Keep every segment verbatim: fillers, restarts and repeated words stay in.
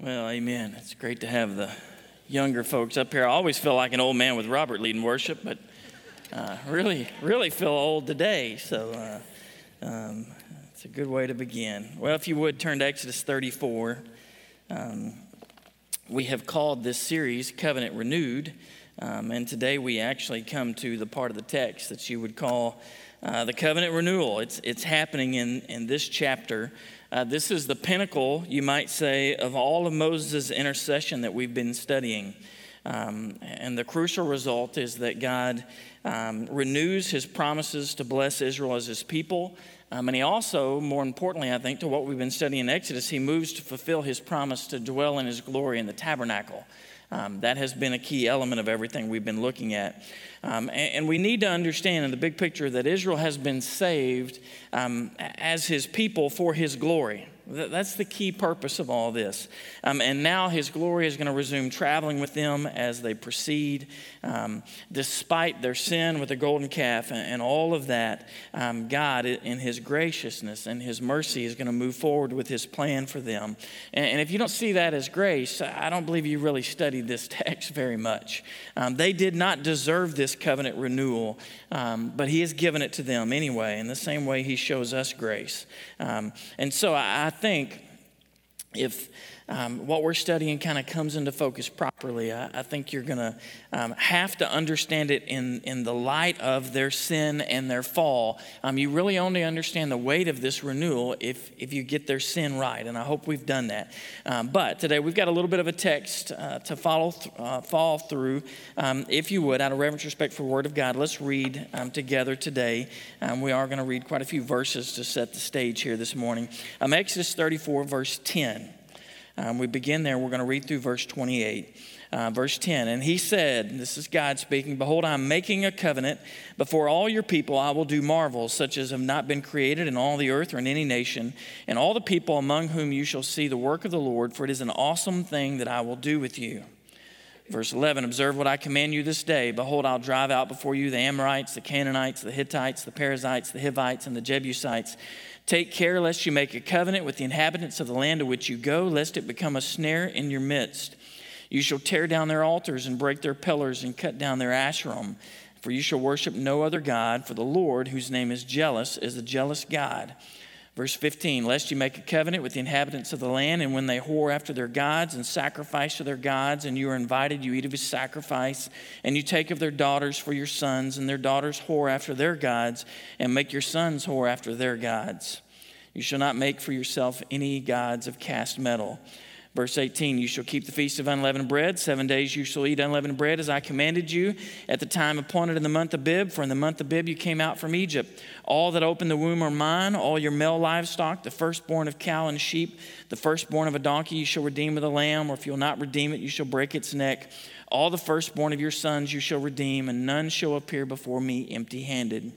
Well, amen. It's great to have the younger folks up here. I always feel like an old man with Robert leading worship, but uh, really, really feel old today. So uh, um, it's a good way to begin. Well, if you would, turn to Exodus thirty-four. Um, we have called this series Covenant Renewed, um, and today we actually come to the part of the text that you would call uh, the covenant renewal. It's, it's happening in, in this chapter. Uh, this is the pinnacle, you might say, of all of Moses' intercession that we've been studying. Um, and the crucial result is that God um, renews his promises to bless Israel as his people. Um, and he also, more importantly, I think, to what we've been studying in Exodus, he moves to fulfill his promise to dwell in his glory in the tabernacle. Um, that has been a key element of everything we've been looking at. Um, and, and we need to understand in the big picture that Israel has been saved um, as his people for his glory. That's the key purpose of all this. Um, and now his glory is going to resume traveling with them as they proceed. Um, despite their sin with the golden calf and, and all of that, um, God in his graciousness and his mercy is going to move forward with his plan for them. And, and if you don't see that as grace, I don't believe you really studied this text very much. Um, they did not deserve this covenant renewal, um, but he has given it to them anyway, in the same way he shows us grace. Um, and so I, I think if um, what we're studying kind of comes into focus properly, I, I think you're going to um, have to understand it in, in the light of their sin and their fall. Um, you really only understand the weight of this renewal if, if you get their sin right, and I hope we've done that. Um, but today we've got a little bit of a text uh, to follow th- uh, fall through. Um, if you would, out of reverence and respect for the Word of God, let's read um, together today. Um, we are going to read quite a few verses to set the stage here this morning. Um, Exodus thirty-four, verse ten. Um, we begin there. We're going to read through verse twenty-eight. Uh, verse ten, and he said, this is God speaking, "Behold, I'm making a covenant before all your people. I will do marvels such as have not been created in all the earth or in any nation, and all the people among whom you shall see the work of the Lord, for it is an awesome thing that I will do with you." Verse eleven, "Observe what I command you this day. Behold, I'll drive out before you the Amorites, the Canaanites, the Hittites, the Perizzites, the Hivites, and the Jebusites. Take care lest you make a covenant with the inhabitants of the land to which you go, lest it become a snare in your midst. You shall tear down their altars and break their pillars and cut down their asherim. For you shall worship no other God, for the Lord, whose name is jealous, is a jealous God." Verse fifteen, "Lest you make a covenant with the inhabitants of the land, and when they whore after their gods and sacrifice to their gods, and you are invited, you eat of his sacrifice, and you take of their daughters for your sons, and their daughters whore after their gods, and make your sons whore after their gods. You shall not make for yourself any gods of cast metal." Verse eighteen, "You shall keep the feast of unleavened bread. Seven days you shall eat unleavened bread as I commanded you at the time appointed in the month of Bib. For in the month of Bib you came out from Egypt. All that open the womb are mine. All your male livestock, the firstborn of cow and sheep, the firstborn of a donkey you shall redeem with a lamb. Or if you will not redeem it, you shall break its neck. All the firstborn of your sons you shall redeem, and none shall appear before me empty-handed."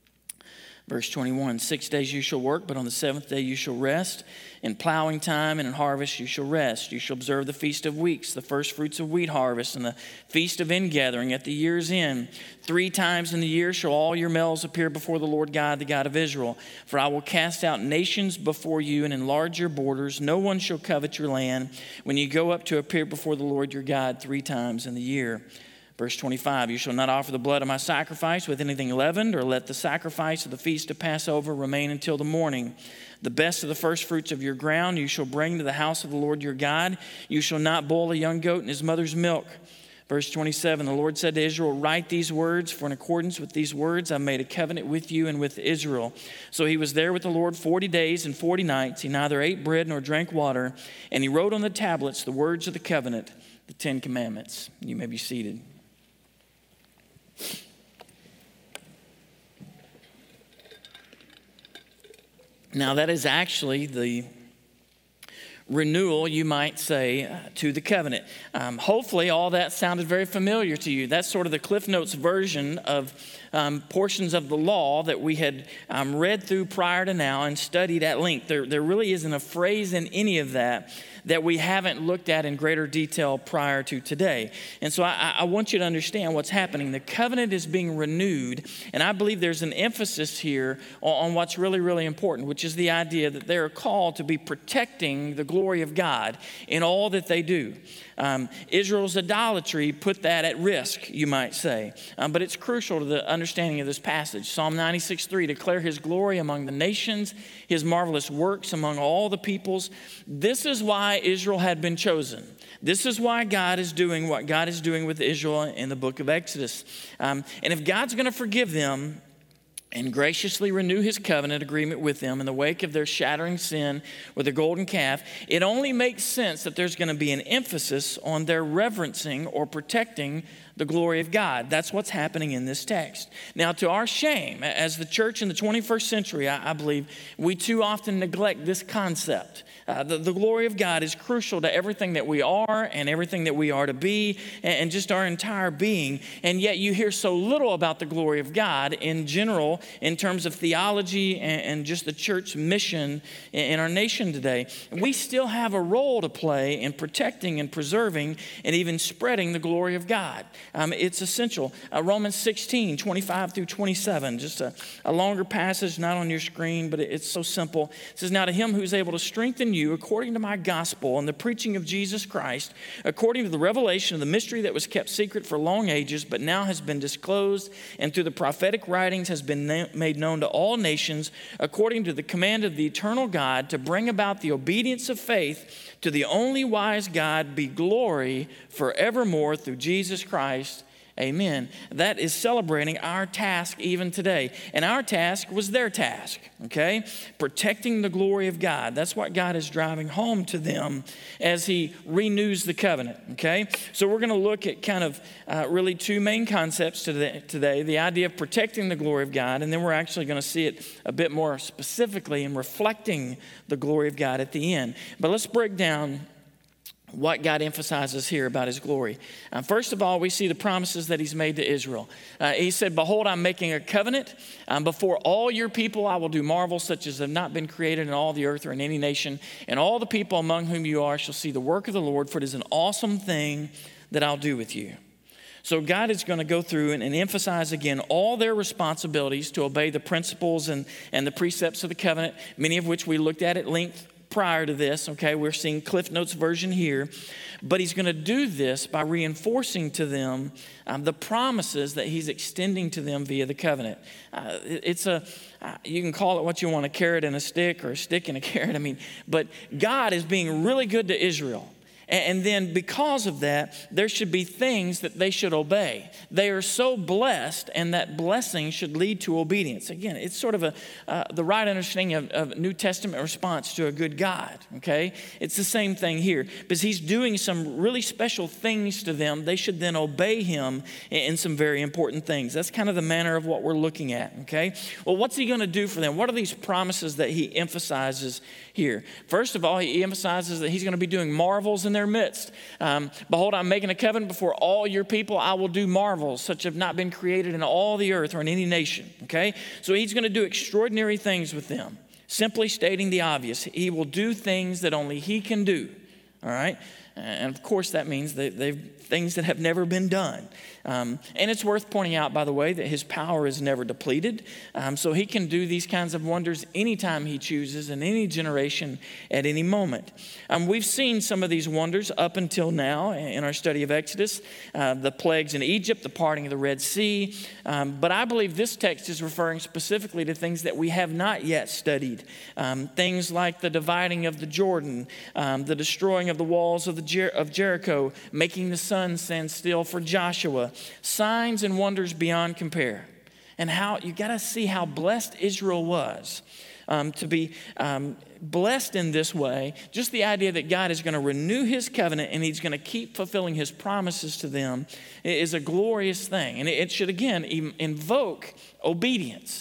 Verse twenty-one, "Six days you shall work, but on the seventh day you shall rest. In plowing time and in harvest you shall rest. You shall observe the feast of weeks, the first fruits of wheat harvest, and the feast of ingathering at the year's end. Three times in the year shall all your males appear before the Lord God, the God of Israel. For I will cast out nations before you and enlarge your borders. No one shall covet your land when you go up to appear before the Lord your God three times in the year." Verse twenty-five, "You shall not offer the blood of my sacrifice with anything leavened, or let the sacrifice of the feast of Passover remain until the morning. The best of the first fruits of your ground you shall bring to the house of the Lord your God. You shall not boil a young goat in his mother's milk." Verse twenty-seven, "The Lord said to Israel, write these words, for in accordance with these words I made a covenant with you and with Israel." So he was there with the Lord forty days and forty nights. He neither ate bread nor drank water. And he wrote on the tablets the words of the covenant, the Ten Commandments. You may be seated. Now that is actually the renewal, you might say, uh, to the covenant. Um, hopefully all that sounded very familiar to you. That's sort of the Cliff Notes version of um, portions of the law that we had um, read through prior to now and studied at length. There, there really isn't a phrase in any of that that we haven't looked at in greater detail prior to today. And so I, I want you to understand what's happening. The covenant is being renewed, and I believe there's an emphasis here on, on what's really, really important, which is the idea that they're called to be protecting the glory of God in all that they do. Um, Israel's idolatry put that at risk, you might say. Um, but it's crucial to the understanding of this passage. Psalm ninety-six three, declare his glory among the nations, his marvelous works among all the peoples. This is why Israel had been chosen. This is why God is doing what God is doing with Israel in the book of Exodus. Um, and if God's going to forgive them and graciously renew his covenant agreement with them in the wake of their shattering sin with the golden calf, it only makes sense that there's going to be an emphasis on their reverencing or protecting the glory of God. That's what's happening in this text. Now, to our shame, as the church in the twenty-first century, I, I believe, we too often neglect this concept. Uh, the, the glory of God is crucial to everything that we are and everything that we are to be and, and just our entire being. And yet you hear so little about the glory of God in general in terms of theology and, and just the church mission in, in our nation today. We still have a role to play in protecting and preserving and even spreading the glory of God. Um, it's essential. Uh, Romans sixteen, twenty-five through twenty-seven, just a, a longer passage, not on your screen, but it, it's so simple. It says, now to him who's able to strengthen you according to my gospel and the preaching of Jesus Christ, according to the revelation of the mystery that was kept secret for long ages, but now has been disclosed and through the prophetic writings has been na- made known to all nations, according to the command of the eternal God, to bring about the obedience of faith to the only wise God be glory forevermore through Jesus Christ. Amen. That is celebrating our task even today. And our task was their task, okay? Protecting the glory of God. That's what God is driving home to them as he renews the covenant, okay? So we're going to look at kind of uh, really two main concepts today, today, the idea of protecting the glory of God, and then we're actually going to see it a bit more specifically in reflecting the glory of God at the end. But let's break down what God emphasizes here about his glory. Uh, first of all, we see the promises that he's made to Israel. Uh, he said, behold, I'm making a covenant. Um, before all your people, I will do marvels such as have not been created in all the earth or in any nation. And all the people among whom you are shall see the work of the Lord, for it is an awesome thing that I'll do with you. So God is going to go through and, and emphasize again all their responsibilities to obey the principles and, and the precepts of the covenant, many of which we looked at at length prior to this, okay? We're seeing Cliff Notes version here. But he's going to do this by reinforcing to them um, the promises that he's extending to them via the covenant. Uh, it, it's a, uh, you can call it what you want, a carrot and a stick or a stick and a carrot. I mean, but God is being really good to Israel. And then because of that, there should be things that they should obey. They are so blessed, and that blessing should lead to obedience. Again, it's sort of a uh, the right understanding of, of New Testament response to a good God, okay? It's the same thing here. Because he's doing some really special things to them, they should then obey him in, in some very important things. That's kind of the manner of what we're looking at, okay? Well, what's he going to do for them? What are these promises that he emphasizes here? First of all, he emphasizes that he's going to be doing marvels in their midst. Um, Behold, I'm making a covenant before all your people. I will do marvels such have not been created in all the earth or in any nation. Okay? So he's going to do extraordinary things with them. Simply stating the obvious. He will do things that only he can do. All right? And of course, that means that they've things that have never been done. Um, and it's worth pointing out, by the way, that his power is never depleted. Um, so he can do these kinds of wonders anytime he chooses in any generation at any moment. Um, we've seen some of these wonders up until now in our study of Exodus, uh, the plagues in Egypt, the parting of the Red Sea. Um, but I believe this text is referring specifically to things that we have not yet studied. Um, things like the dividing of the Jordan, um, the destroying of the walls of, the Jer- of Jericho, making the sun stand still for Joshua. Signs and wonders beyond compare. And how you got to see how blessed Israel was um, to be um, blessed in this way. Just the idea that God is going to renew his covenant and he's going to keep fulfilling his promises to them is a glorious thing. And it should, again, invoke obedience.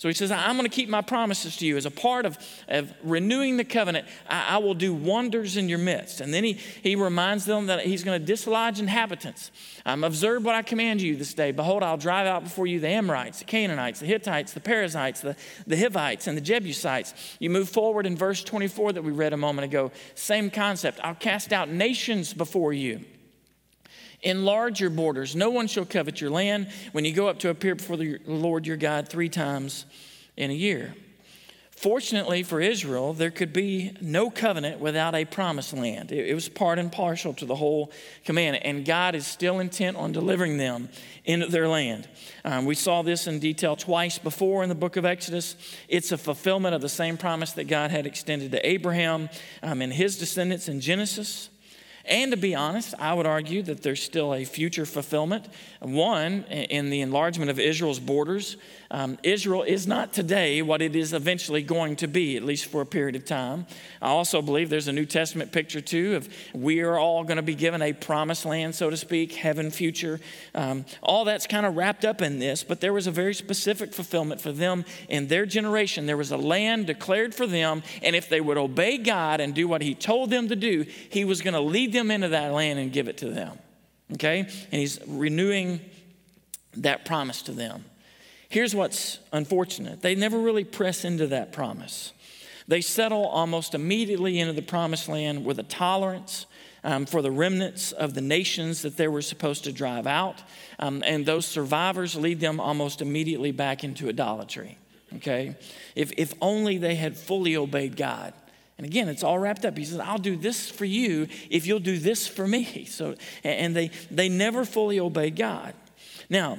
So he says, I'm going to keep my promises to you. As a part of, of renewing the covenant, I, I will do wonders in your midst. And then he, he reminds them that he's going to dislodge inhabitants. Um, Observe what I command you this day. Behold, I'll drive out before you the Amorites, the Canaanites, the Hittites, the Perizzites, the, the Hivites, and the Jebusites. You move forward in verse twenty-four that we read a moment ago. Same concept. I'll cast out nations before you. Enlarge your borders. No one shall covet your land when you go up to appear before the Lord your God three times in a year. Fortunately for Israel, there could be no covenant without a promised land. It was part and parcel to the whole command, and God is still intent on delivering them into their land. Um, we saw this in detail twice before in the book of Exodus. It's a fulfillment of the same promise that God had extended to Abraham um, and his descendants in Genesis. And to be honest, I would argue that there's still a future fulfillment. One, in the enlargement of Israel's borders. Um, Israel is not today what it is eventually going to be, at least for a period of time. I also believe there's a New Testament picture too of we are all going to be given a promised land, so to speak, heaven, future. Um, all that's kind of wrapped up in this, but there was a very specific fulfillment for them in their generation. There was a land declared for them, and if they would obey God and do what he told them to do, he was going to lead them into that land and give it to them. Okay? And he's renewing that promise to them. Here's what's unfortunate. They never really press into that promise. They settle almost immediately into the promised land with a tolerance um, for the remnants of the nations that they were supposed to drive out. Um, and those survivors lead them almost immediately back into idolatry. Okay? If, if only they had fully obeyed God. And again, it's all wrapped up. He says, I'll do this for you if you'll do this for me. So, and they, they never fully obeyed God. Now,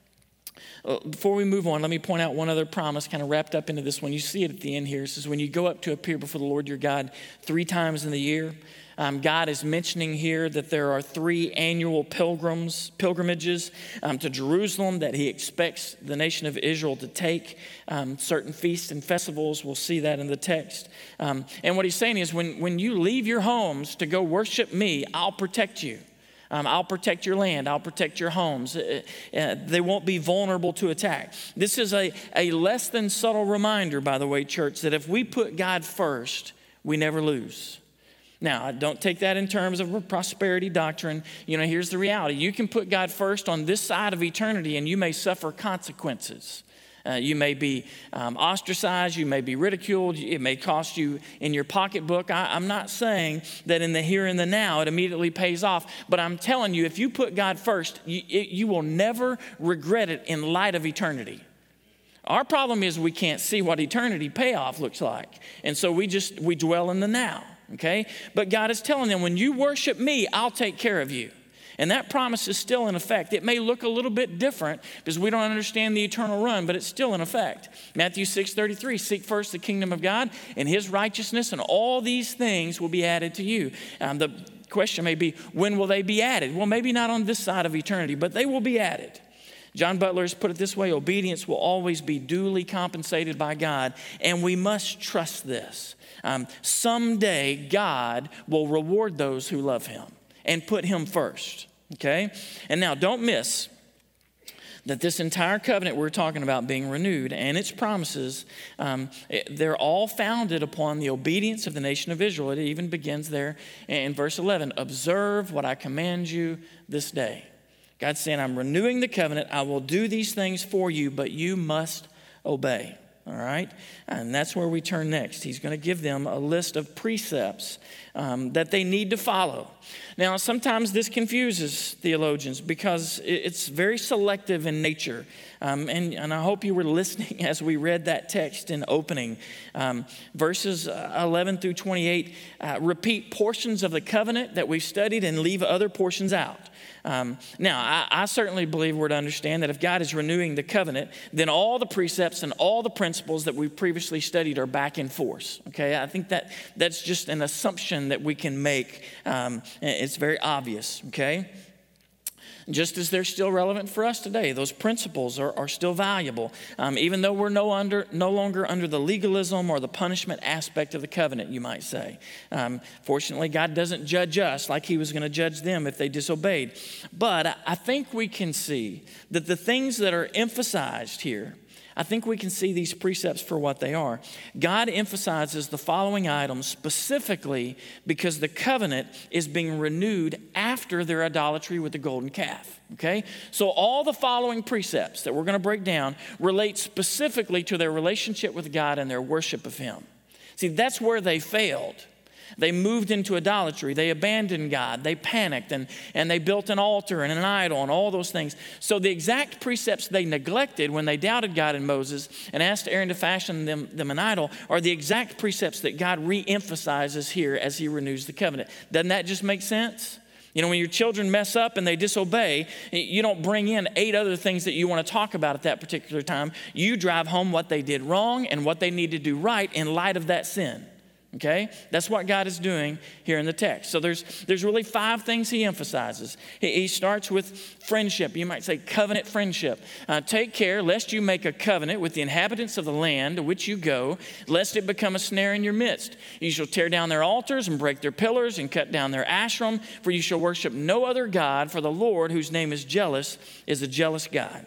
before we move on, let me point out one other promise kind of wrapped up into this one. You see it at the end here. It says, when you go up to appear before the Lord your God three times in the year, um, God is mentioning here that there are three annual pilgrims, pilgrimages um, to Jerusalem that he expects the nation of Israel to take. Um, certain feasts and festivals, we'll see that in the text. Um, and what he's saying is when, when you leave your homes to go worship me, I'll protect you. Um, I'll protect your land. I'll protect your homes. Uh, uh, they won't be vulnerable to attack. This is a, a less than subtle reminder, by the way, church, that if we put God first, we never lose. Now, don't take that in terms of a prosperity doctrine. You know, here's the reality. You can put God first on this side of eternity, and you may suffer consequences. Uh, you may be um, ostracized. You may be ridiculed. It may cost you in your pocketbook. I, I'm not saying that in the here and the now it immediately pays off. But I'm telling you, if you put God first, you, it, you will never regret it in light of eternity. Our problem is we can't see what eternity payoff looks like. And so we just, we dwell in the now, okay? But God is telling them, when you worship me, I'll take care of you. And that promise is still in effect. It may look a little bit different because we don't understand the eternal run, but it's still in effect. Matthew six thirty-three, seek first the kingdom of God and his righteousness, and all these things will be added to you. Um, the question may be, when will they be added? Well, maybe not on this side of eternity, but they will be added. John Butler has put it this way: obedience will always be duly compensated by God, and we must trust this. Um, someday God will reward those who love him and put him first. Okay? And now don't miss that this entire covenant we're talking about being renewed and its promises, um, they're all founded upon the obedience of the nation of Israel. It even begins there in verse eleven. Observe what I command you this day. God's saying, I'm renewing the covenant. I will do these things for you, but you must obey. All right? And that's where we turn next. He's going to give them a list of precepts um, that they need to follow. Now, sometimes this confuses theologians because it's very selective in nature. Um, and, and I hope you were listening as we read that text in opening. Um, verses eleven through twenty-eight uh, repeat portions of the covenant that we've studied and leave other portions out. Um, now, I, I certainly believe we're to understand that if God is renewing the covenant, then all the precepts and all the principles that we've previously studied are back in force. Okay, I think that that's just an assumption that we can make. Um, it's very obvious, okay? Just as they're still relevant for us today, those principles are, are still valuable, um, even though we're no, under, no longer under the legalism or the punishment aspect of the covenant, you might say. Um, fortunately, God doesn't judge us like he was going to judge them if they disobeyed. But I think we can see that the things that are emphasized here, I think we can see these precepts for what they are. God emphasizes the following items specifically because the covenant is being renewed after their idolatry with the golden calf, okay? So all the following precepts that we're going to break down relate specifically to their relationship with God and their worship of Him. See, that's where they failed. They moved into idolatry. They abandoned God. They panicked and, and they built an altar and an idol and all those things. So the exact precepts they neglected when they doubted God and Moses and asked Aaron to fashion them, them an idol are the exact precepts that God re-emphasizes here as He renews the covenant. Doesn't that just make sense? You know, when your children mess up and they disobey, you don't bring in eight other things that you want to talk about at that particular time. You drive home what they did wrong and what they need to do right in light of that sin. Okay? That's what God is doing here in the text. So there's there's really five things He emphasizes. He, he starts with friendship. You might say covenant friendship. Uh, Take care lest you make a covenant with the inhabitants of the land to which you go, lest it become a snare in your midst. You shall tear down their altars and break their pillars and cut down their ashram, for you shall worship no other God, for the Lord, whose name is jealous, is a jealous God.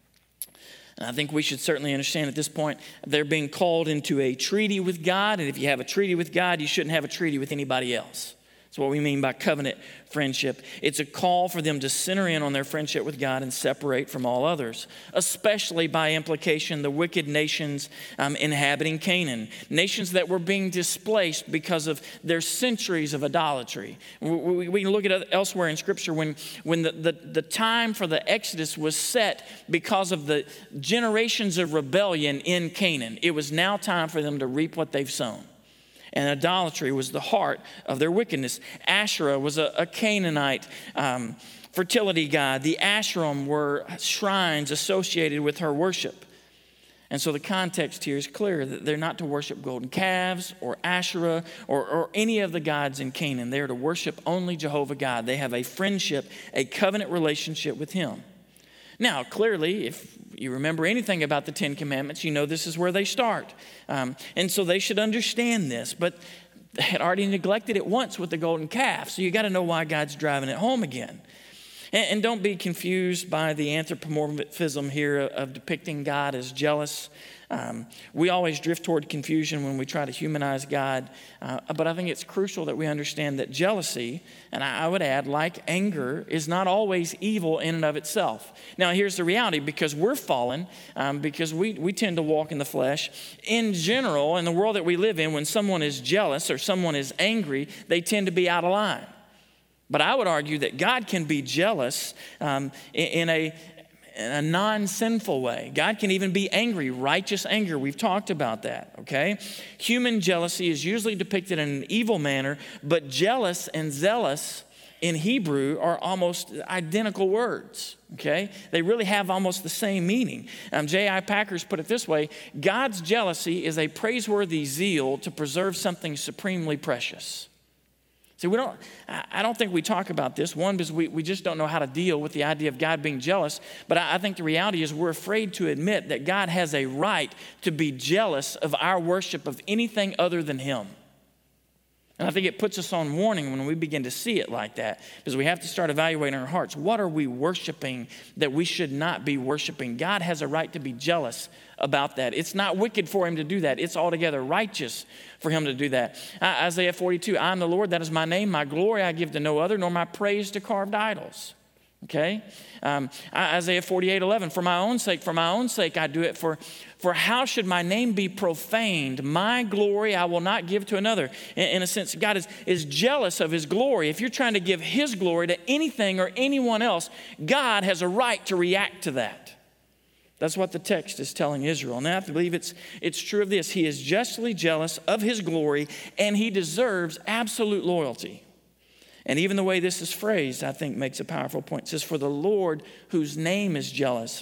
And I think we should certainly understand at this point they're being called into a treaty with God. And if you have a treaty with God, you shouldn't have a treaty with anybody else. That's what we mean by covenant friendship. It's a call for them to center in on their friendship with God and separate from all others, especially by implication the wicked nations um, inhabiting Canaan, nations that were being displaced because of their centuries of idolatry. We, we, we can look at it elsewhere in Scripture when, when the, the, the time for the Exodus was set because of the generations of rebellion in Canaan. It was now time for them to reap what they've sown. And idolatry was the heart of their wickedness. Asherah was a, a Canaanite um, fertility god. The Asherim were shrines associated with her worship. And so the context here is clear that they're not to worship golden calves or Asherah or, or any of the gods in Canaan. They're to worship only Jehovah God. They have a friendship, a covenant relationship with Him. Now, clearly, if you remember anything about the Ten Commandments, you know this is where they start. Um, and so they should understand this, but they had already neglected it once with the golden calf, so you got to know why God's driving it home again. And, and don't be confused by the anthropomorphism here of depicting God as jealous. Um, we always drift toward confusion when we try to humanize God, uh, but I think it's crucial that we understand that jealousy, and I, I would add, like anger, is not always evil in and of itself. Now, here's the reality, because we're fallen, um, because we, we tend to walk in the flesh. In general, in the world that we live in, when someone is jealous or someone is angry, they tend to be out of line. But I would argue that God can be jealous um, in, in a in a non-sinful way. God can even be angry, righteous anger. We've talked about that, okay? Human jealousy is usually depicted in an evil manner, but jealous and zealous in Hebrew are almost identical words, okay? They really have almost the same meaning. Um, J I Packer's put it this way: God's jealousy is a praiseworthy zeal to preserve something supremely precious. See, we don't, I don't think we talk about this, one, because we, we just don't know how to deal with the idea of God being jealous. But I, I think the reality is we're afraid to admit that God has a right to be jealous of our worship of anything other than Him. And I think it puts us on warning when we begin to see it like that, because we have to start evaluating our hearts. What are we worshiping that we should not be worshiping? God has a right to be jealous about that. It's not wicked for Him to do that. It's altogether righteous for Him to do that. Uh, Isaiah forty-two, I am the Lord, that is my name. My glory I give to no other, nor my praise to carved idols. Okay? Um, Isaiah forty-eight, eleven, for my own sake, for my own sake I do it. For, for how should my name be profaned? My glory I will not give to another. In, in a sense, God is, is jealous of His glory. If you're trying to give His glory to anything or anyone else, God has a right to react to that. That's what the text is telling Israel. And I believe it's, it's true of this. He is justly jealous of His glory, and He deserves absolute loyalty. And even the way this is phrased, I think, makes a powerful point. It says, for the Lord, whose name is jealous.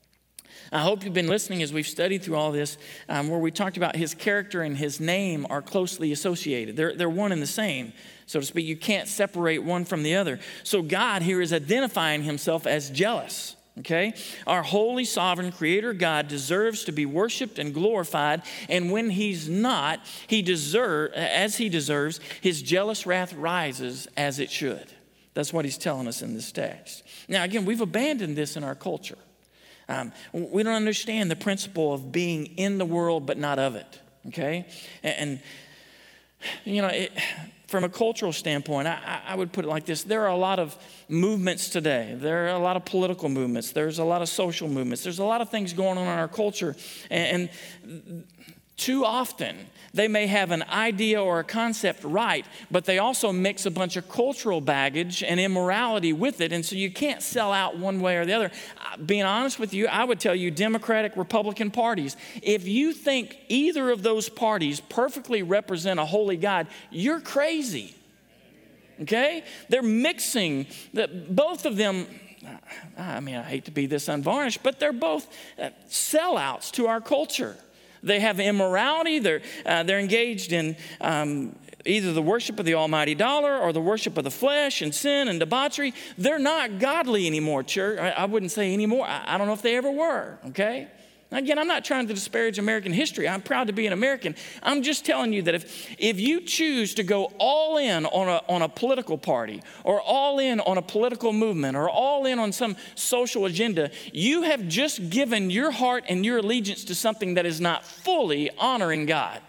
I hope you've been listening as we've studied through all this, um, where we talked about His character and His name are closely associated. They're, they're one and the same, so to speak. You can't separate one from the other. So God here is identifying Himself as jealous. Okay? Our holy, sovereign Creator God deserves to be worshiped and glorified, and when He's not, He deserve, as He deserves, His jealous wrath rises as it should. That's what He's telling us in this text. Now, again, we've abandoned this in our culture. Um, we don't understand the principle of being in the world but not of it, okay? And, and you know, it, from a cultural standpoint, I, I would put it like this. There are a lot of movements today. There are a lot of political movements. There's a lot of social movements. There's a lot of things going on in our culture. And, and too often, they may have an idea or a concept right, but they also mix a bunch of cultural baggage and immorality with it, and so you can't sell out one way or the other. Being honest with you, I would tell you Democratic, Republican parties, if you think either of those parties perfectly represent a holy God, you're crazy, okay? They're mixing, the, both of them, I mean, I hate to be this unvarnished, but they're both sellouts to our culture. They have immorality. They're, uh, they're engaged in um, either the worship of the almighty dollar or the worship of the flesh and sin and debauchery. They're not godly anymore, church. I, I wouldn't say anymore. I, I don't know if they ever were, okay? Again, I'm not trying to disparage American history. I'm proud to be an American. I'm just telling you that if, if you choose to go all in on a, on a political party or all in on a political movement or all in on some social agenda, you have just given your heart and your allegiance to something that is not fully honoring God.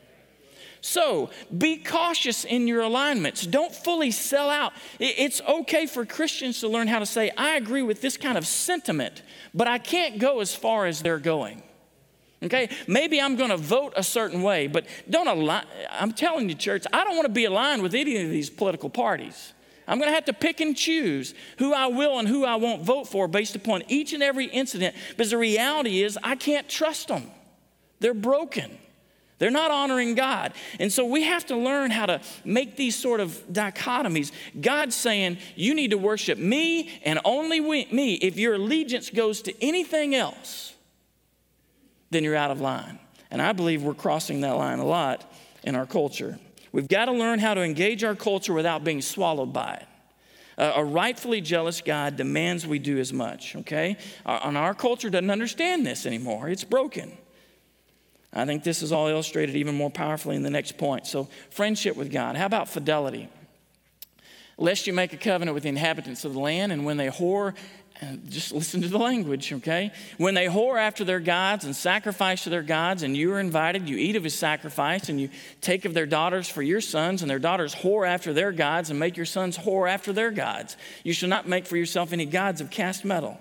So be cautious in your alignments. Don't fully sell out. It's okay for Christians to learn how to say, I agree with this kind of sentiment, but I can't go as far as they're going. Okay? Maybe I'm going to vote a certain way, but don't align. I'm telling you, church, I don't want to be aligned with any of these political parties. I'm going to have to pick and choose who I will and who I won't vote for based upon each and every incident, because the reality is I can't trust them. They're broken. They're not honoring God. And so we have to learn how to make these sort of dichotomies. God's saying, you need to worship me and only me. If your allegiance goes to anything else, then you're out of line. And I believe we're crossing that line a lot in our culture. We've got to learn how to engage our culture without being swallowed by it. Uh, a rightfully jealous God demands we do as much, okay? Our, and our culture doesn't understand this anymore. It's broken. I think this is all illustrated even more powerfully in the next point. So, friendship with God. How about fidelity? Lest you make a covenant with the inhabitants of the land, and when they whore, just listen to the language, okay? When they whore after their gods and sacrifice to their gods, and you are invited, you eat of his sacrifice, and you take of their daughters for your sons, and their daughters whore after their gods, and make your sons whore after their gods. You shall not make for yourself any gods of cast metal.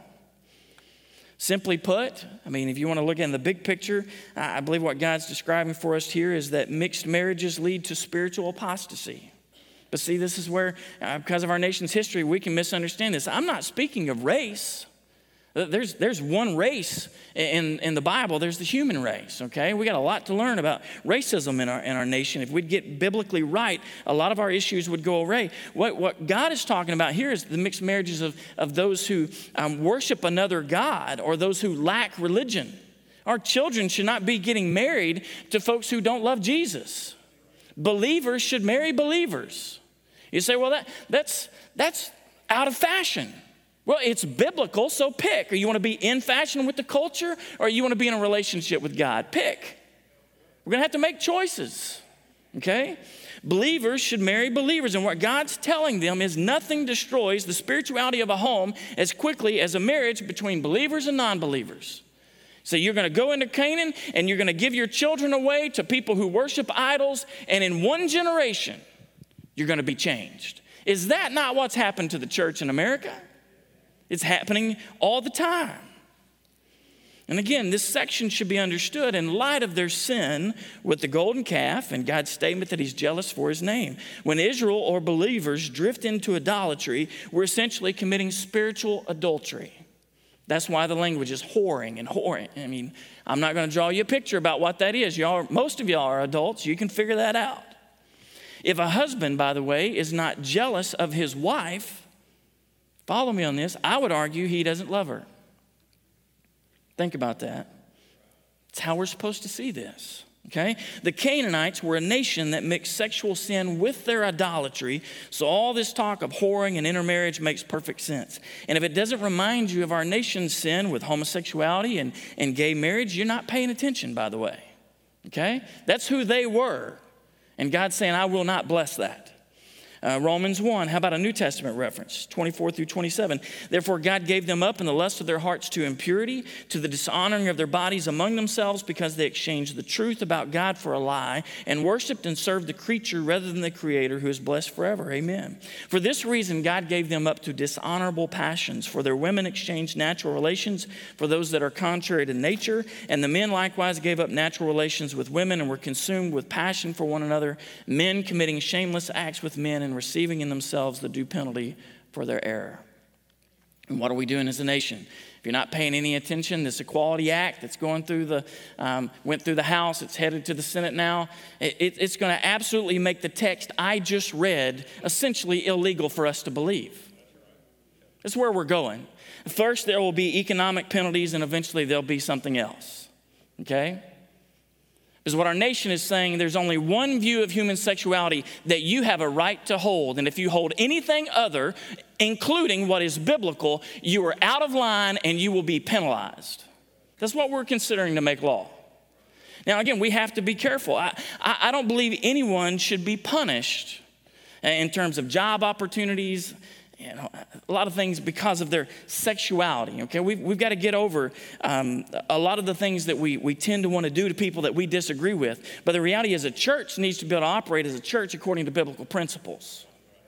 Simply put, I mean, if you want to look in the big picture, I believe what God's describing for us here is that mixed marriages lead to spiritual apostasy. But see, this is where, uh, because of our nation's history, we can misunderstand this. I'm not speaking of race. There's, there's one race in, in the Bible. There's the human race, okay? We got a lot to learn about racism in our, in our nation. If we'd get biblically right, a lot of our issues would go away. What, what God is talking about here is the mixed marriages of, of those who um, worship another God or those who lack religion. Our children should not be getting married to folks who don't love Jesus. Believers should marry believers. You say, well, that, that's, that's out of fashion. Well, it's biblical, so pick. Or you want to be in fashion with the culture, or you want to be in a relationship with God? Pick. We're going to have to make choices, okay? Believers should marry believers, and what God's telling them is nothing destroys the spirituality of a home as quickly as a marriage between believers and non-believers. So you're going to go into Canaan, and you're going to give your children away to people who worship idols, and in one generation, you're going to be changed. Is that not what's happened to the church in America? It's happening all the time. And again, this section should be understood in light of their sin with the golden calf and God's statement that he's jealous for his name. When Israel or believers drift into idolatry, we're essentially committing spiritual adultery. That's why the language is whoring and whoring. I mean, I'm not going to draw you a picture about what that is. Y'all, most of y'all are adults. You can figure that out. If a husband, by the way, is not jealous of his wife, follow me on this, I would argue he doesn't love her. Think about that. It's how we're supposed to see this, okay? The Canaanites were a nation that mixed sexual sin with their idolatry, so all this talk of whoring and intermarriage makes perfect sense. And if it doesn't remind you of our nation's sin with homosexuality and, and gay marriage, you're not paying attention, by the way, okay? That's who they were. And God's saying, I will not bless that. Uh, Romans one, how about a New Testament reference? twenty-four through twenty-seven. Therefore God gave them up in the lust of their hearts to impurity, to the dishonoring of their bodies among themselves, because they exchanged the truth about God for a lie, and worshiped and served the creature rather than the Creator, who is blessed forever. Amen. For this reason God gave them up to dishonorable passions. For their women exchanged natural relations for those that are contrary to nature, and the men likewise gave up natural relations with women and were consumed with passion for one another, men committing shameless acts with men and receiving in themselves the due penalty for their error. And what are we doing as a nation? If you're not paying any attention, this Equality Act that's going through the, um, went through the House, it's headed to the Senate now, it, it, it's going to absolutely make the text I just read essentially illegal for us to believe. That's where we're going. First, there will be economic penalties, and eventually there'll be something else, okay? Because what our nation is saying, there's only one view of human sexuality that you have a right to hold. And if you hold anything other, including what is biblical, you are out of line and you will be penalized. That's what we're considering to make law. Now, again, we have to be careful. I, I, I don't believe anyone should be punished in terms of job opportunities, you know, a lot of things because of their sexuality, okay? We've, we've got to get over um, a lot of the things that we, we tend to want to do to people that we disagree with. But the reality is a church needs to be able to operate as a church according to biblical principles.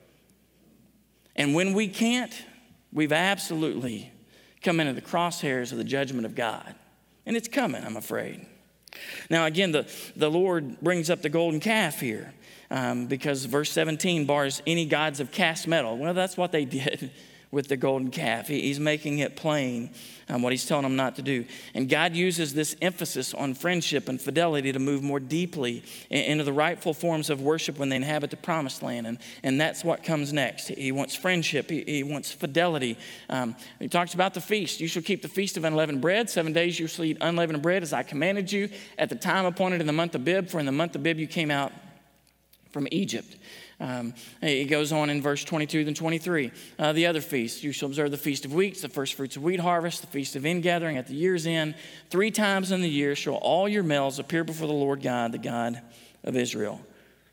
And when we can't, we've absolutely come into the crosshairs of the judgment of God. And it's coming, I'm afraid. Now, again, the, the Lord brings up the golden calf here. Um, because verse seventeen bars any gods of cast metal. Well, that's what they did with the golden calf. He, he's making it plain um, what he's telling them not to do. And God uses this emphasis on friendship and fidelity to move more deeply in, into the rightful forms of worship when they inhabit the promised land. And, and that's what comes next. He wants friendship. He, he wants fidelity. Um, he talks about the feast. You shall keep the feast of unleavened bread. Seven days you shall eat unleavened bread as I commanded you at the time appointed in the month of Bib. For in the month of Bib you came out from Egypt. Um, it goes on in verse twenty-two and twenty-three. Uh, the other feasts, you shall observe the Feast of Weeks, the first fruits of wheat harvest, the Feast of Ingathering at the year's end. Three times in the year shall all your males appear before the Lord God, the God of Israel.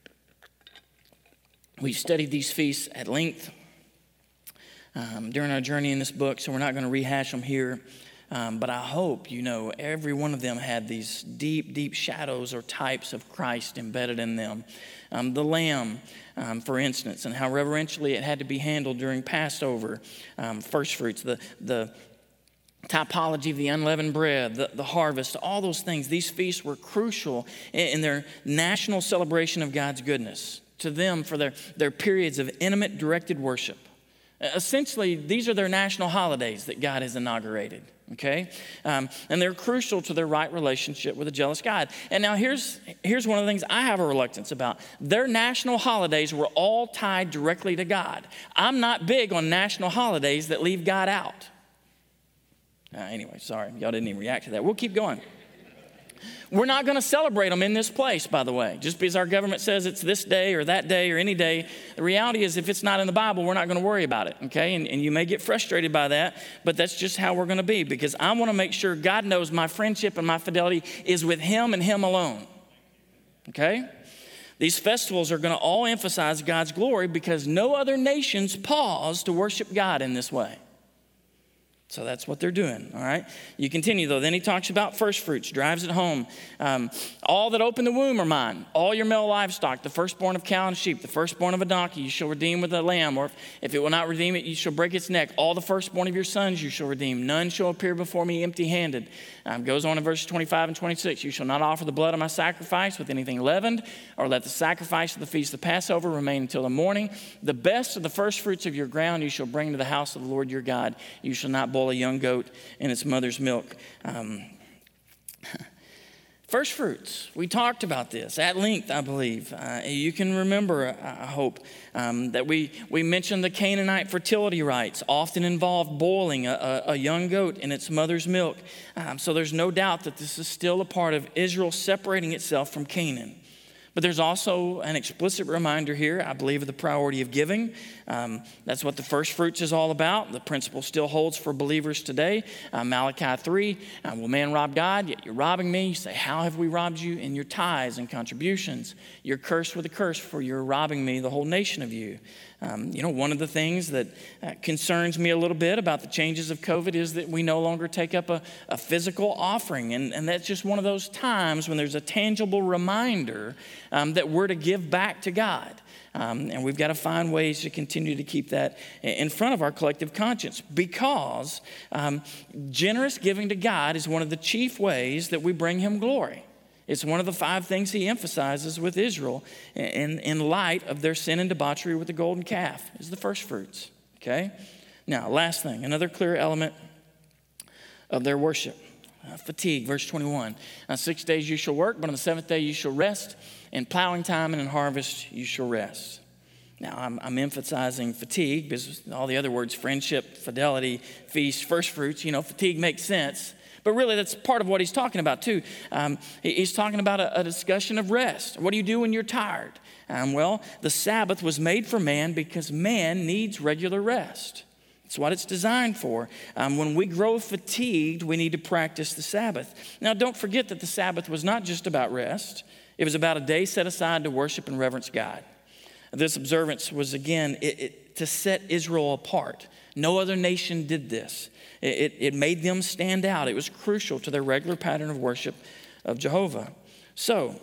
We've studied these feasts at length um, during our journey in this book, so we're not going to rehash them here. Um, but I hope you know every one of them had these deep, deep shadows or types of Christ embedded in them. Um, the lamb, um, for instance, and how reverentially it had to be handled during Passover. Um, first fruits, the, the typology of the unleavened bread, the, the harvest, all those things. These feasts were crucial in, in their national celebration of God's goodness. To them, for their, their periods of intimate, directed worship. Essentially, these are their national holidays that God has inaugurated. Okay? Um, and they're crucial to their right relationship with a jealous God. And now here's, here's one of the things I have a reluctance about. Their national holidays were all tied directly to God. I'm not big on national holidays that leave God out. Uh, anyway, sorry. Y'all didn't even react to that. We'll keep going. We're not going to celebrate them in this place, by the way. Just because our government says it's this day or that day or any day, the reality is if it's not in the Bible, we're not going to worry about it, okay? And, and you may get frustrated by that, but that's just how we're going to be, because I want to make sure God knows my friendship and my fidelity is with Him and Him alone, okay? These festivals are going to all emphasize God's glory because no other nations pause to worship God in this way. So that's what they're doing, all right? You continue, though. Then he talks about first fruits, drives it home. Um, all that open the womb are mine. All your male livestock, the firstborn of cow and sheep, the firstborn of a donkey, you shall redeem with a lamb. Or if, if it will not redeem it, you shall break its neck. All the firstborn of your sons you shall redeem. None shall appear before me empty-handed. Um, goes on in verses twenty-five and twenty-six. You shall not offer the blood of my sacrifice with anything leavened, or let the sacrifice of the feast of Passover remain until the morning. The best of the first fruits of your ground you shall bring to the house of the Lord your God. You shall not boil a young goat in its mother's milk. Um, first fruits. We talked about this at length, I believe. Uh, you can remember, I hope, um, that we, we mentioned the Canaanite fertility rites often involved boiling a, a, a young goat in its mother's milk. Um, so there's no doubt that this is still a part of Israel separating itself from Canaan. But there's also an explicit reminder here, I believe, of the priority of giving. Um, that's what the first fruits is all about. The principle still holds for believers today. Uh, Malachi three, uh, will man rob God? Yet you're robbing me. You say, how have we robbed you? In your tithes and contributions. You're cursed with a curse, for you're robbing me, the whole nation of you. Um, you know, one of the things that uh, concerns me a little bit about the changes of COVID is that we no longer take up a, a physical offering. And, and that's just one of those times when there's a tangible reminder um, that we're to give back to God. Um, and we've got to find ways to continue to keep that in front of our collective conscience, because um, generous giving to God is one of the chief ways that we bring him glory. It's one of the five things he emphasizes with Israel in, in light of their sin and debauchery with the golden calf, is the first fruits, okay? Now, last thing, another clear element of their worship, uh, fatigue, verse twenty-one. On six days you shall work, but on the seventh day you shall rest. In plowing time and in harvest you shall rest. Now, I'm, I'm emphasizing fatigue because all the other words, friendship, fidelity, feast, first fruits, you know, fatigue makes sense. But really, that's part of what he's talking about, too. Um, he's talking about a, a discussion of rest. What do you do when you're tired? Um, well, the Sabbath was made for man because man needs regular rest. It's what it's designed for. Um, when we grow fatigued, we need to practice the Sabbath. Now, don't forget that the Sabbath was not just about rest. It was about a day set aside to worship and reverence God. This observance was, again, it, it, to set Israel apart. No other nation did this. It, it made them stand out. It was crucial to their regular pattern of worship of Jehovah. So,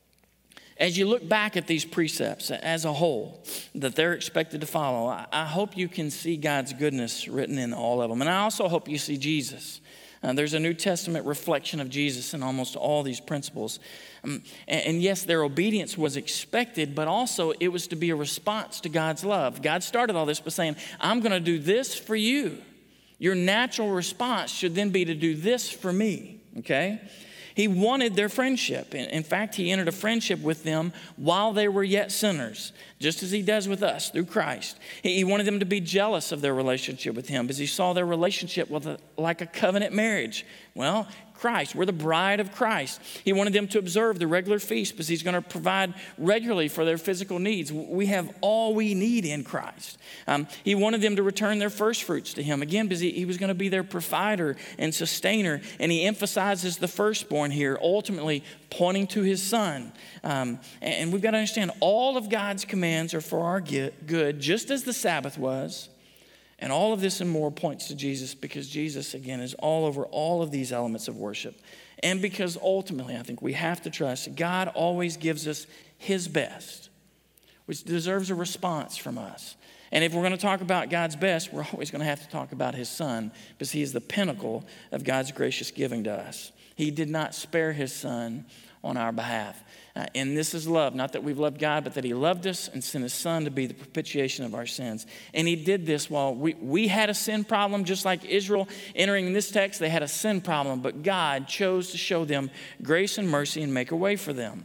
as you look back at these precepts as a whole that they're expected to follow, I, I hope you can see God's goodness written in all of them. And I also hope you see Jesus. Uh, there's a New Testament reflection of Jesus in almost all these principles. Um, and, and yes, their obedience was expected, but also it was to be a response to God's love. God started all this by saying, I'm going to do this for you. Your natural response should then be to do this for me, okay? He wanted their friendship. In fact, he entered a friendship with them while they were yet sinners, just as he does with us through Christ. He wanted them to be jealous of their relationship with him because he saw their relationship with a, like a covenant marriage. Well, Christ, we're the bride of Christ. He wanted them to observe the regular feast because he's going to provide regularly for their physical needs. We have all we need in Christ. Um, he wanted them to return their first fruits to him, again, because he, he was going to be their provider and sustainer. And he emphasizes the firstborn here, ultimately pointing to his son. Um, and, and we've got to understand all of God's commands are for our good, just as the Sabbath was. And all of this and more points to Jesus, because Jesus, again, is all over all of these elements of worship. And because ultimately, I think we have to trust God always gives us his best, which deserves a response from us. And if we're going to talk about God's best, we're always going to have to talk about his son, because he is the pinnacle of God's gracious giving to us. He did not spare his son on our behalf. Uh, and this is love, not that we've loved God, but that he loved us and sent his son to be the propitiation of our sins. And he did this while we, we had a sin problem, just like Israel entering in this text, they had a sin problem, but God chose to show them grace and mercy and make a way for them.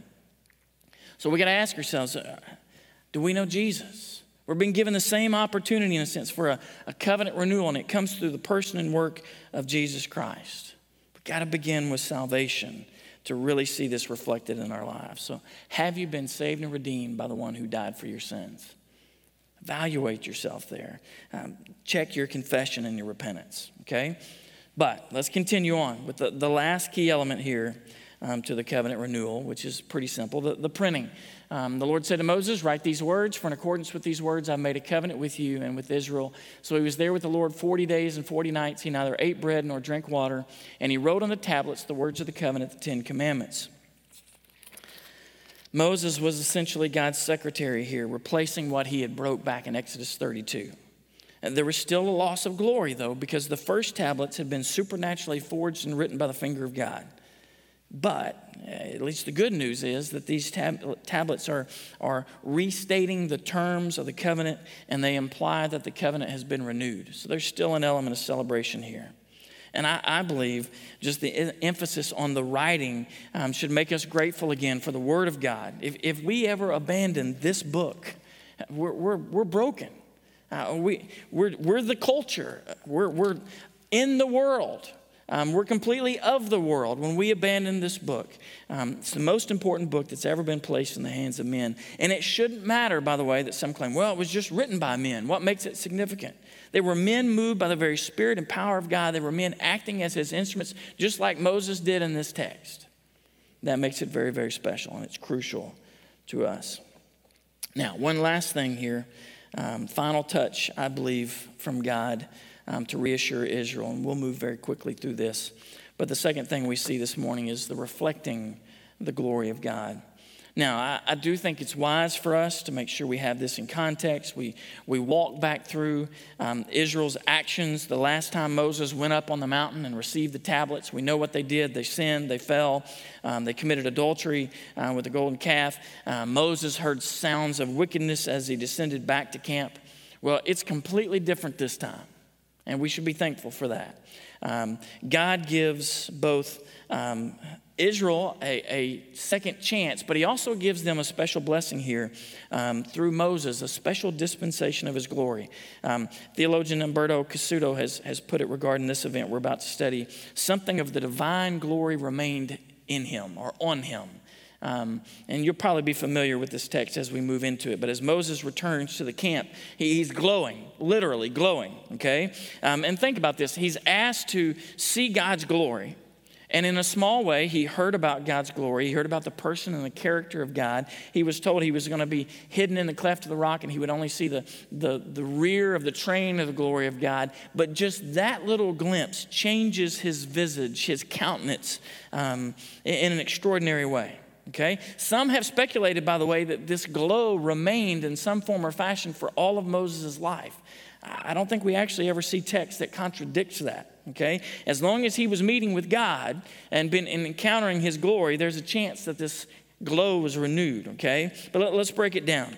So we got to ask ourselves, uh, do we know Jesus? We're being given the same opportunity, in a sense, for a, a covenant renewal, and it comes through the person and work of Jesus Christ. We've got to begin with salvation to really see this reflected in our lives. So, have you been saved and redeemed by the one who died for your sins? Evaluate yourself there. Um, check your confession and your repentance, okay? But let's continue on with the, the last key element here um, to the covenant renewal, which is pretty simple, the, the printing. Um, the Lord said to Moses, write these words, for in accordance with these words I've made a covenant with you and with Israel. So he was there with the Lord forty days and forty nights. He neither ate bread nor drank water. And he wrote on the tablets the words of the covenant, the Ten Commandments. Moses was essentially God's secretary here, replacing what he had broke back in Exodus thirty-two. And there was still a loss of glory, though, because the first tablets had been supernaturally forged and written by the finger of God. But at least the good news is that these tab- tablets are, are restating the terms of the covenant, and they imply that the covenant has been renewed. So there's still an element of celebration here. And I, I believe just the emphasis on the writing um, should make us grateful again for the Word of God. If, if we ever abandon this book, we're, we're, we're broken. Uh, we, we're, we're the culture. We're, we're in the world. Um, we're completely of the world when we abandon this book. Um, it's the most important book that's ever been placed in the hands of men. And it shouldn't matter, by the way, that some claim, well, it was just written by men. What makes it significant? They were men moved by the very spirit and power of God. They were men acting as his instruments, just like Moses did in this text. That makes it very, very special, and it's crucial to us. Now, one last thing here. Um, final touch, I believe, from God. Um, to reassure Israel, and we'll move very quickly through this. But the second thing we see this morning is the reflecting the glory of God. Now, I, I do think it's wise for us to make sure we have this in context. We we walk back through um, Israel's actions. The last time Moses went up on the mountain and received the tablets, we know what they did. They sinned, they fell, um, they committed adultery uh, with the golden calf. Uh, Moses heard sounds of wickedness as he descended back to camp. Well, it's completely different this time. And we should be thankful for that. Um, God gives both um, Israel a, a second chance, but he also gives them a special blessing here um, through Moses, a special dispensation of his glory. Um, theologian Umberto Cassuto has, has put it regarding this event we're about to study. Something of the divine glory remained in him or on him. Um, and you'll probably be familiar with this text as we move into it. But as Moses returns to the camp, he, he's glowing, literally glowing, okay? Um, and think about this. He's asked to see God's glory. And in a small way, he heard about God's glory. He heard about the person and the character of God. He was told he was going to be hidden in the cleft of the rock and he would only see the, the, the rear of the train of the glory of God. But just that little glimpse changes his visage, his countenance um, in, in an extraordinary way. Okay? Some have speculated, by the way, that this glow remained in some form or fashion for all of Moses' life. I don't think we actually ever see text that contradicts that. Okay? As long as he was meeting with God and been and encountering his glory, there's a chance that this glow was renewed. Okay? But let, let's break it down.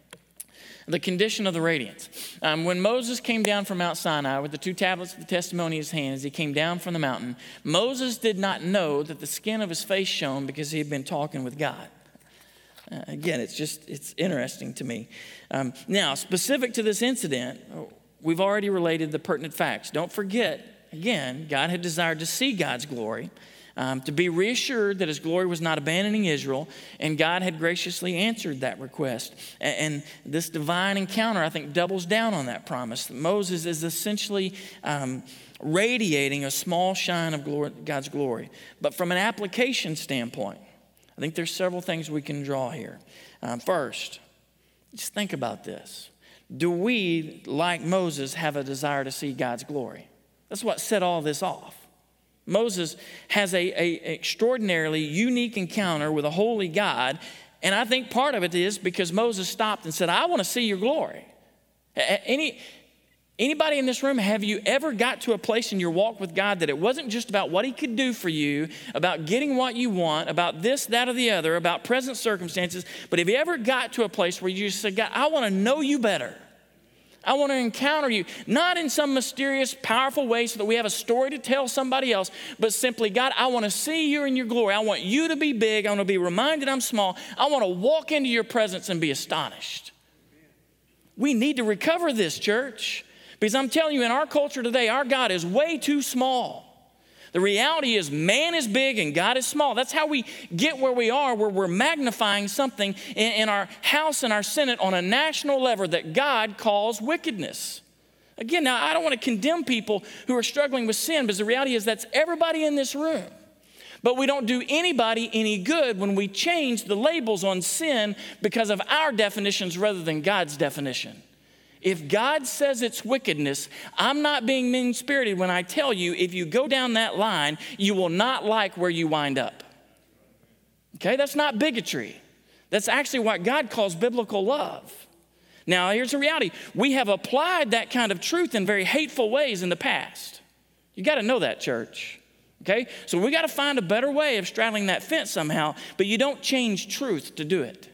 The condition of the radiance. Um, when Moses came down from Mount Sinai with the two tablets of the testimony in his hands, he came down from the mountain. Moses did not know that the skin of his face shone because he had been talking with God. Uh, again, it's just, it's interesting to me. Um, now, specific to this incident, we've already related the pertinent facts. Don't forget, again, God had desired to see God's glory. Um, to be reassured that his glory was not abandoning Israel, and God had graciously answered that request. And, and this divine encounter, I think, doubles down on that promise. Moses is essentially um, radiating a small shine of glory, God's glory. But from an application standpoint, I think there's several things we can draw here. Um, first, just think about this. Do we, like Moses, have a desire to see God's glory? That's what set all this off. Moses has a, a extraordinarily unique encounter with a holy God, and I think part of it is because Moses stopped and said, I want to see your glory. Any, anybody in this room, have you ever got to a place in your walk with God that it wasn't just about what he could do for you, about getting what you want, about this, that, or the other, about present circumstances, but have you ever got to a place where you just said, God, I want to know you better. I want to encounter you, not in some mysterious, powerful way so that we have a story to tell somebody else, but simply, God, I want to see you in your glory. I want you to be big. I want to be reminded I'm small. I want to walk into your presence and be astonished. We need to recover this, church, because I'm telling you, in our culture today, our God is way too small. The reality is man is big and God is small. That's how we get where we are, where we're magnifying something in, in our House and our Senate on a national level that God calls wickedness. Again, now I don't want to condemn people who are struggling with sin, because the reality is that's everybody in this room. But we don't do anybody any good when we change the labels on sin because of our definitions rather than God's definition. If God says it's wickedness, I'm not being mean-spirited when I tell you if you go down that line, you will not like where you wind up. Okay, that's not bigotry. That's actually what God calls biblical love. Now, here's the reality. We have applied that kind of truth in very hateful ways in the past. You got to know that, church. Okay, so we got to find a better way of straddling that fence somehow, but you don't change truth to do it.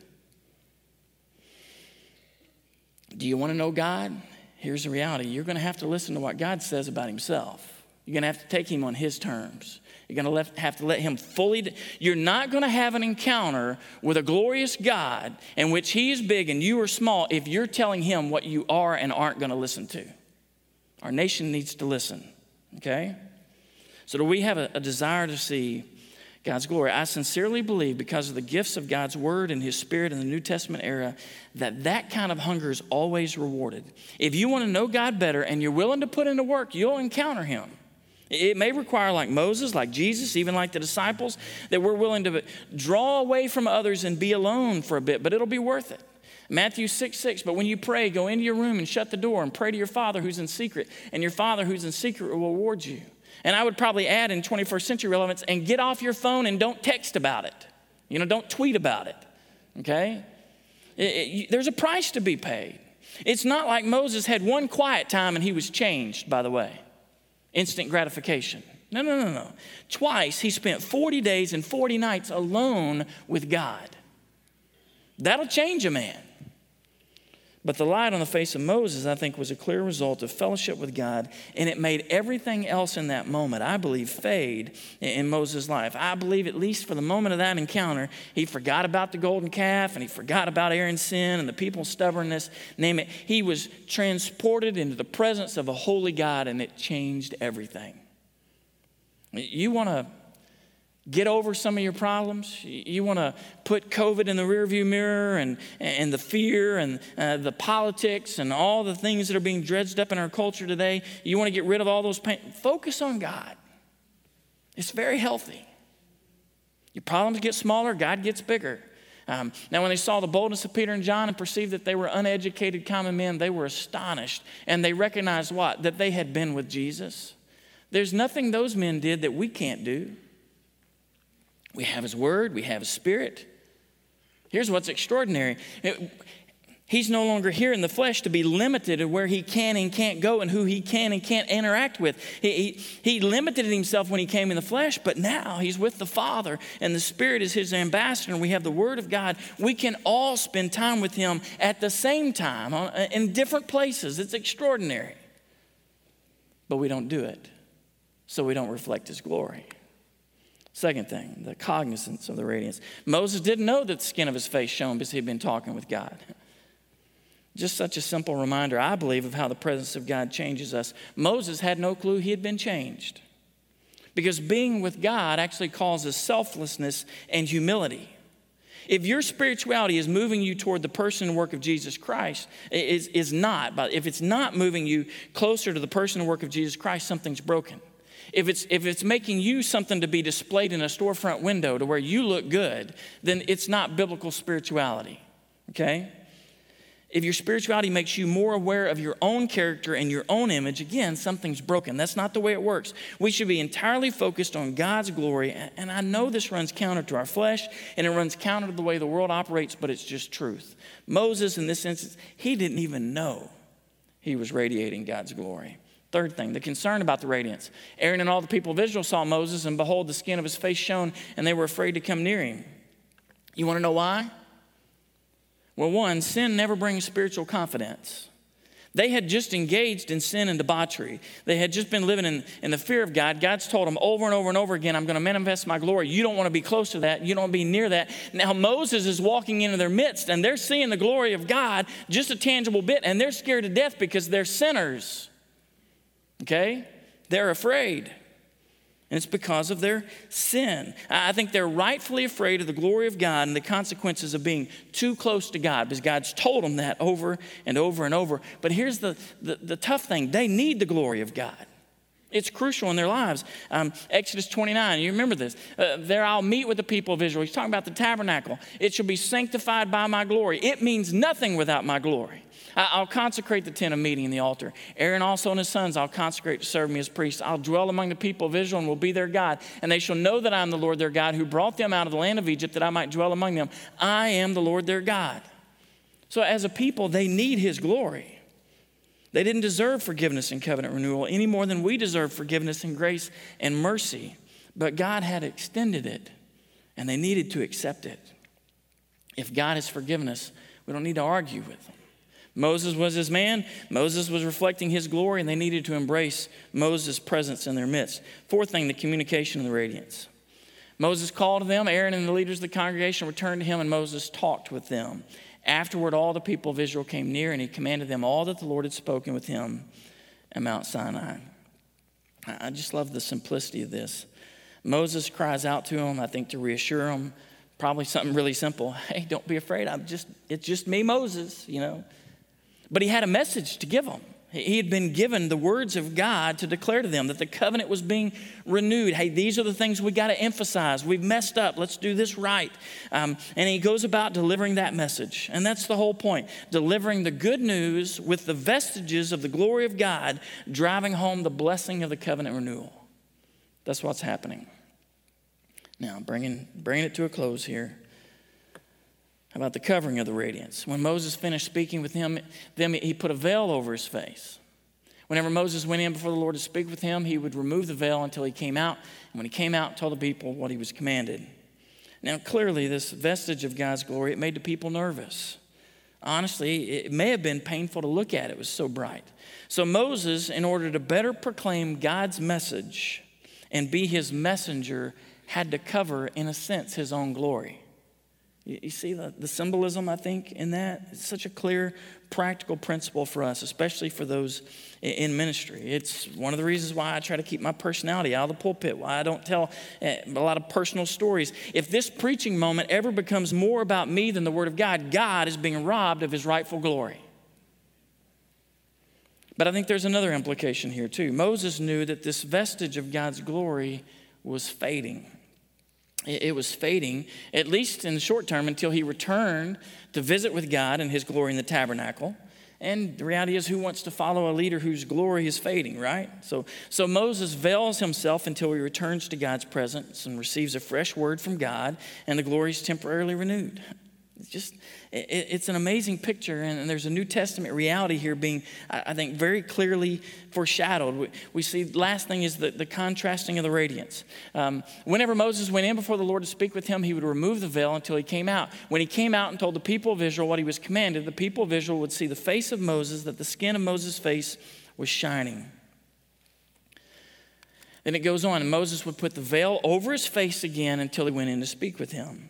Do you want to know God? Here's the reality. You're going to have to listen to what God says about himself. You're going to have to take him on his terms. You're going to have to let him fully. You're not going to have an encounter with a glorious God in which he is big and you are small if you're telling him what you are and aren't going to listen to. Our nation needs to listen, okay? So do we have a, a desire to see God's glory? I sincerely believe, because of the gifts of God's word and his spirit in the New Testament era, that that kind of hunger is always rewarded. If you want to know God better and you're willing to put into work, you'll encounter him. It may require, like Moses, like Jesus, even like the disciples, that we're willing to draw away from others and be alone for a bit, but it'll be worth it. Matthew six six, but when you pray, go into your room and shut the door and pray to your Father who's in secret, and your Father who's in secret will reward you. And I would probably add in twenty-first century relevance, and get off your phone and don't text about it. You know, don't tweet about it, okay? It, it, there's a price to be paid. It's not like Moses had one quiet time and he was changed, by the way. Instant gratification. No, no, no, no. Twice he spent forty days and forty nights alone with God. That'll change a man. But the light on the face of Moses, I think, was a clear result of fellowship with God, and it made everything else in that moment, I believe, fade in Moses' life. I believe, at least for the moment of that encounter, he forgot about the golden calf, and he forgot about Aaron's sin and the people's stubbornness, name it. He was transported into the presence of a holy God, and it changed everything. You want to get over some of your problems? You want to put COVID in the rearview mirror and, and the fear and uh, the politics and all the things that are being dredged up in our culture today? You want to get rid of all those pain? Focus on God. It's very healthy. Your problems get smaller, God gets bigger. Um, now, when they saw the boldness of Peter and John and perceived that they were uneducated common men, they were astonished. And they recognized what? That they had been with Jesus. There's nothing those men did that we can't do. We have his word. We have his spirit. Here's what's extraordinary. He's no longer here in the flesh to be limited in where he can and can't go and who he can and can't interact with. He, he, he limited himself when he came in the flesh, but now he's with the Father, and the Spirit is his ambassador, and we have the Word of God. We can all spend time with him at the same time on, in different places. It's extraordinary. But we don't do it, so we don't reflect his glory. Second thing, the cognizance of the radiance. Moses didn't know that the skin of his face shone because he'd been talking with God. Just such a simple reminder, I believe, of how the presence of God changes us. Moses had no clue he had been changed, because being with God actually causes selflessness and humility. If your spirituality is moving you toward the person and work of Jesus Christ, is, is not, but if it's not moving you closer to the person and work of Jesus Christ, something's broken. If it's, if it's making you something to be displayed in a storefront window to where you look good, then it's not biblical spirituality, okay? If your spirituality makes you more aware of your own character and your own image, again, something's broken. That's not the way it works. We should be entirely focused on God's glory, and I know this runs counter to our flesh, and it runs counter to the way the world operates, but it's just truth. Moses, in this instance, he didn't even know he was radiating God's glory. Third thing, the concern about the radiance. Aaron and all the people of Israel saw Moses, and behold, the skin of his face shone, and they were afraid to come near him. You want to know why? Well, one, sin never brings spiritual confidence. They had just engaged in sin and debauchery. They had just been living in, in the fear of God. God's told them over and over and over again, I'm going to manifest my glory. You don't want to be close to that. You don't want to be near that. Now Moses is walking into their midst, and they're seeing the glory of God, just a tangible bit, and they're scared to death because they're sinners. Okay? They're afraid. And it's because of their sin. I think they're rightfully afraid of the glory of God and the consequences of being too close to God, because God's told them that over and over and over. But here's the, the, the tough thing. They need the glory of God. It's crucial in their lives. Um, Exodus twenty-nine, you remember this. Uh, there I'll meet with the people of Israel. He's talking about the tabernacle. It shall be sanctified by my glory. It means nothing without my glory. I'll consecrate the tent of meeting and the altar. Aaron also and his sons I'll consecrate to serve me as priests. I'll dwell among the people of Israel and will be their God. And they shall know that I am the Lord their God, who brought them out of the land of Egypt, that I might dwell among them. I am the Lord their God. So as a people, they need his glory. They didn't deserve forgiveness and covenant renewal any more than we deserve forgiveness and grace and mercy. But God had extended it, and they needed to accept it. If God has forgiven us, we don't need to argue with him. Moses was his man. Moses was reflecting his glory, and they needed to embrace Moses' presence in their midst. Fourth thing, the communication of the radiance. Moses called to them. Aaron and the leaders of the congregation returned to him, and Moses talked with them. Afterward, all the people of Israel came near, and he commanded them all that the Lord had spoken with him at Mount Sinai. I just love the simplicity of this. Moses cries out to him, I think to reassure him, probably something really simple. Hey, don't be afraid. I'm just, it's just me, Moses, you know. But he had a message to give them. He had been given the words of God to declare to them that the covenant was being renewed. Hey, these are the things we got to emphasize. We've messed up. Let's do this right. Um, and he goes about delivering that message. And that's the whole point. Delivering the good news with the vestiges of the glory of God, driving home the blessing of the covenant renewal. That's what's happening. Now, bringing, bringing it to a close here. How about the covering of the radiance? When Moses finished speaking with him, then he put a veil over his face. Whenever Moses went in before the Lord to speak with him, he would remove the veil until he came out. And when he came out, told the people what he was commanded. Now, clearly, this vestige of God's glory, it made the people nervous. Honestly, it may have been painful to look at. It was so bright. So Moses, in order to better proclaim God's message and be his messenger, had to cover, in a sense, his own glory. You see the, the symbolism, I think, in that? It's such a clear, practical principle for us, especially for those in ministry. It's one of the reasons why I try to keep my personality out of the pulpit, why I don't tell a lot of personal stories. If this preaching moment ever becomes more about me than the Word of God, God is being robbed of his rightful glory. But I think there's another implication here, too. Moses knew that this vestige of God's glory was fading. It was fading, at least in the short term, until he returned to visit with God and his glory in the tabernacle. And the reality is, who wants to follow a leader whose glory is fading, right? So, so Moses veils himself until he returns to God's presence and receives a fresh word from God, and the glory is temporarily renewed. It's just, it, it's an amazing picture, and, and there's a New Testament reality here being, I, I think, very clearly foreshadowed. We, we see, last thing is the, the contrasting of the radiance. Um, whenever Moses went in before the Lord to speak with him, he would remove the veil until he came out. When he came out and told the people of Israel what he was commanded, the people of Israel would see the face of Moses, that the skin of Moses' face was shining. Then it goes on, and Moses would put the veil over his face again until he went in to speak with him.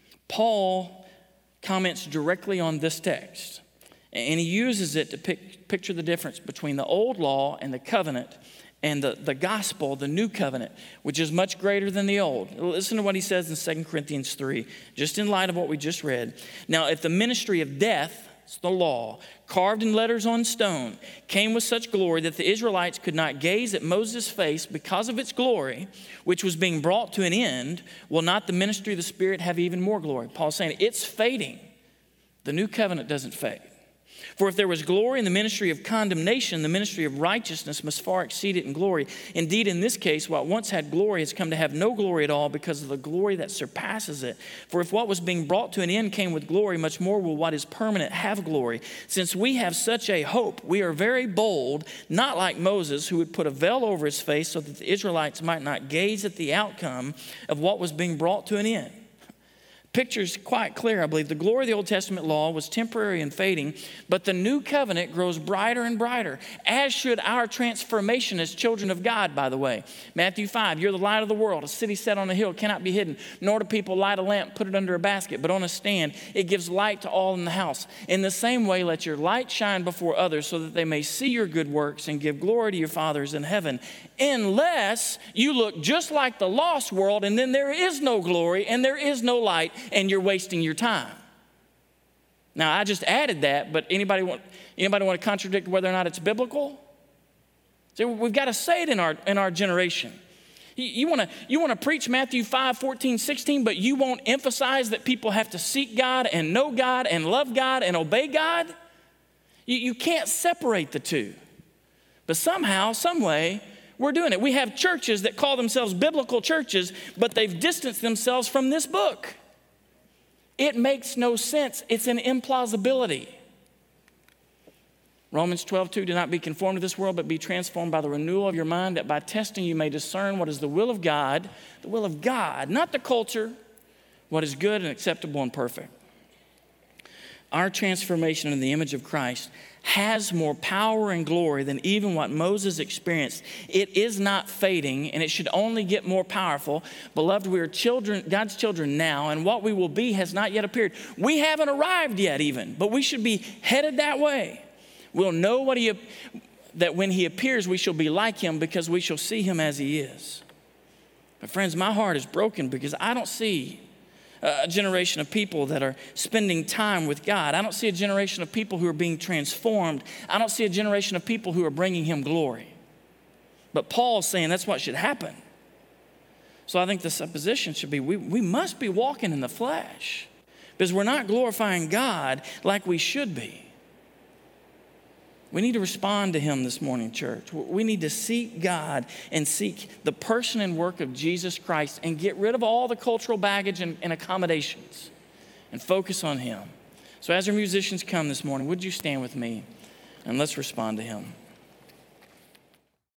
Paul comments directly on this text, and he uses it to pic- picture the difference between the old law and the covenant and the, the gospel, the new covenant, which is much greater than the old. Listen to what he says in Second Corinthians three, just in light of what we just read. Now, if the ministry of death, the law, carved in letters on stone, came with such glory that the Israelites could not gaze at Moses' face because of its glory, which was being brought to an end, will not the ministry of the Spirit have even more glory? Paul's saying it's fading. The new covenant doesn't fade. For if there was glory in the ministry of condemnation, the ministry of righteousness must far exceed it in glory. Indeed, in this case, what once had glory has come to have no glory at all because of the glory that surpasses it. For if what was being brought to an end came with glory, much more will what is permanent have glory. Since we have such a hope, we are very bold, not like Moses, who would put a veil over his face so that the Israelites might not gaze at the outcome of what was being brought to an end. Picture's quite clear, I believe. The glory of the Old Testament law was temporary and fading, but the new covenant grows brighter and brighter, as should our transformation as children of God, by the way. Matthew five, you're the light of the world. A city set on a hill cannot be hidden, nor do people light a lamp, put it under a basket, but on a stand. It gives light to all in the house. In the same way, let your light shine before others so that they may see your good works and give glory to your fathers in heaven. Unless you look just like the lost world, and then there is no glory and there is no light, and you're wasting your time. Now, I just added that, but anybody want, anybody want to contradict whether or not it's biblical? See, we've got to say it in our, in our generation. You, you want to you want to preach Matthew five, fourteen, sixteen, but you won't emphasize that people have to seek God and know God and love God and obey God? You, you can't separate the two. But somehow, some way, we're doing it. We have churches that call themselves biblical churches, but they've distanced themselves from this book. It makes no sense. It's an implausibility. Romans twelve two, do not be conformed to this world, but be transformed by the renewal of your mind, that by testing you may discern what is the will of God, the will of God, not the culture, what is good and acceptable and perfect. Our transformation in the image of Christ has more power and glory than even what Moses experienced. It is not fading, and it should only get more powerful. Beloved, we are children, God's children now, and what we will be has not yet appeared. We haven't arrived yet even, but we should be headed that way. We'll know what he, that when he appears, we shall be like him because we shall see him as he is. But friends, my heart is broken because I don't see a generation of people that are spending time with God. I don't see a generation of people who are being transformed. I don't see a generation of people who are bringing him glory. But Paul's saying that's what should happen. So I think the supposition should be we, we must be walking in the flesh because we're not glorifying God like we should be. We need to respond to him this morning, church. We need to seek God and seek the person and work of Jesus Christ and get rid of all the cultural baggage and, and accommodations and focus on him. So as our musicians come this morning, would you stand with me and let's respond to him.